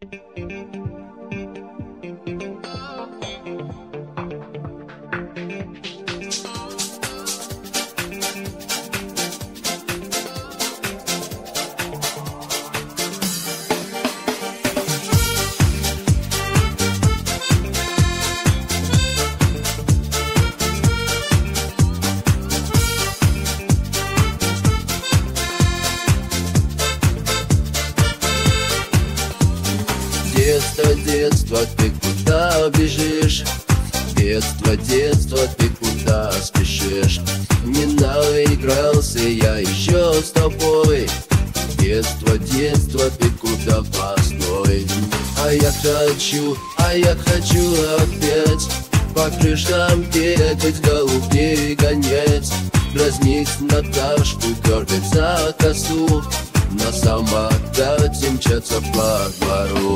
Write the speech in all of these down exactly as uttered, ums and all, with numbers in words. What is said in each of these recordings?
Детство, детство, ты куда бежишь? Детство, детство, ты куда спешишь? Не наигрался я еще с тобой. Детство, детство, ты куда постой? А я хочу, а я хочу опять по крышам бегать, голубей гонять, дразнить Наташку, дергать за косу, на самокате мчаться по двору.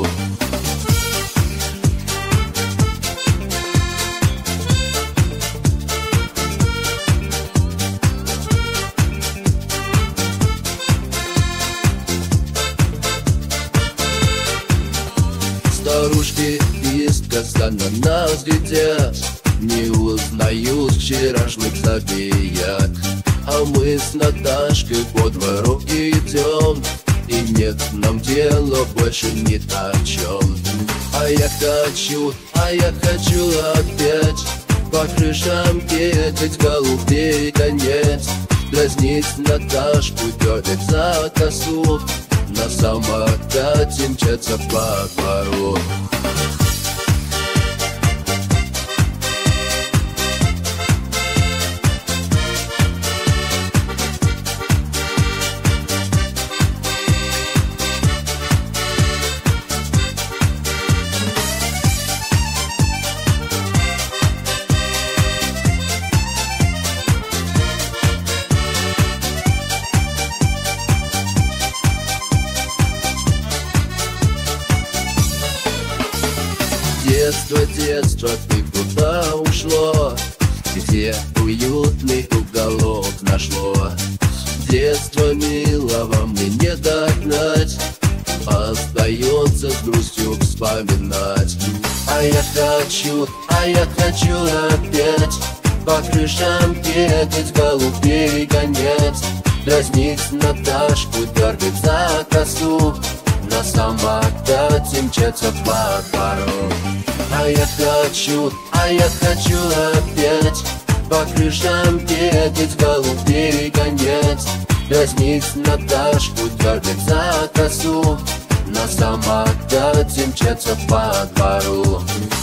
Старушки искоса на нас глядят, не узнают вчерашних забияк. А мы с Наташкой по двору идем, и нет нам дела больше ни о чем. А я хочу, а я хочу опять по крышам бегать, голубей гонять, дразнить Наташку, дергать за косу, на самокате мчаться по двору. Детство, детство, ты куда ушло? Где уютный уголок нашло? Детство милого мне не догнать, остается с грустью вспоминать. А я хочу, а я хочу опять по крышам бегать, голубей гонять, дразнить Наташку, дергать за косу, на самокате мчаться по двору. А я хочу, а я хочу опять по крышам бегать, голубей гонять, дразнить Наташку, дергать за косу, на самокате мчаться по двору.